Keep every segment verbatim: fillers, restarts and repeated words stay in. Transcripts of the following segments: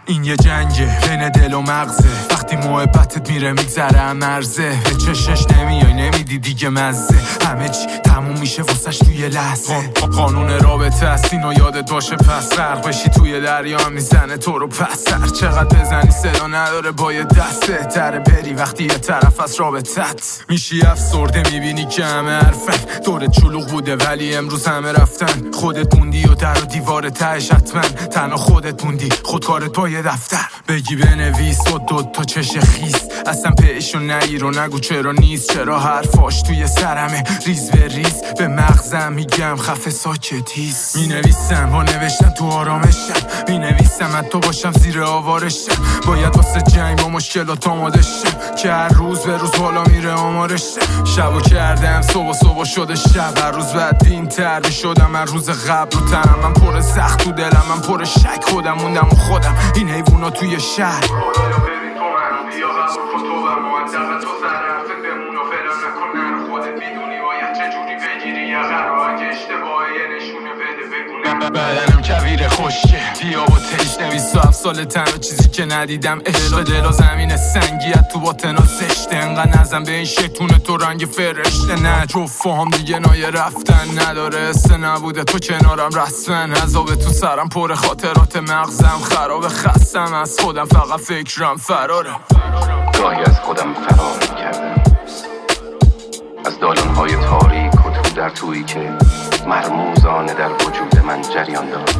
این یه جنگه بین دل و مغزه، وقتی محبتت میره میگذره مرزه، به چشش نمیای نمیدی دیگه مزه، همه چی تموم میشه واسش توی لحظه. قانون رابطه است اینو یادت باشه، پس غرق بشی توی دریا میزنه تو رو پس سر، چقدر بزنی صدا نداره با یه دسته تره بری وقتی یه طرف از رابطت میشی افسرده، میبینی که همه حرفن، دورت شلوغ بوده ولی امروز همه رفتن، خودت موندی و در و دیوار تهش حتما تنها خودت موندی، خودکارت با یه دفتر بگی بنویس و دوتا چش خیس، اصلا پیشو نگیر و نگو چرا نیست، چرا حرفاش توی سرمه ریز به ریز، به مغزم میگم خفه ساکت هیس، مینویسم با نوشتم تو آرامشم، مینویسم حتی باشم زیر آوارشم، باید واسه جنگ با مشکلات آماده شم که هر روز به روز بالا میره آمارشم، شبو کردم صبح صبح شده شب، هر روز بدین تر میشدم من روز قبل، رو تنم من پر سخت، تو دلم من پر شک، خودم موندم و خودم این حیوونا توی شهر. خدایا ببین تو منو بیا قبول کن تو و معدقه تو سر حرفت بمون و فلان نکن، نرو خودت میدونی باید چجوری بگیری یه قرار، اگه اشتباهه یه نشونه بده بگونه، بدنم کویر خشکه بیا با تیش نویس و هفت سال تنها چیزی که ندیدم عشق، دل و زمین سنگیت تو باطنا زشته، انقدر نزن به این شکونه تو رنگ فرشته، نه جفت هم دیگه نایه رفتن نداره، حسه نبوده تو کنارم رسمن، عذاب تو سرم پر خاطرات مغزم خراب، خستم از خودم فقط فکرم فراره، گاهی از خودم فرار میکردم، از دالانهای تاریک و تو در تویی که مرموزانه در وجود من جریان داشت،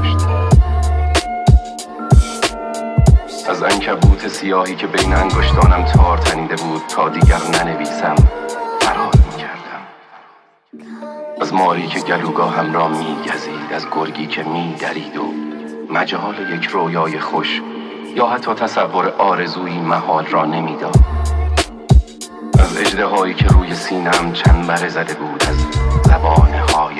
از عنکبوت سیاهی که بین انگشتانم تار تنیده بود تا دیگر ننویسم فرار میکردم، از ماری که گلوگاهم را میگزید، از گرگی که میدرید و مجال یک رویای خوش یا حتی تصور آرزویی محال را نمیداد، از اژدهایی که روی سینه‌ام چنبره زده بود، از زبانه‌های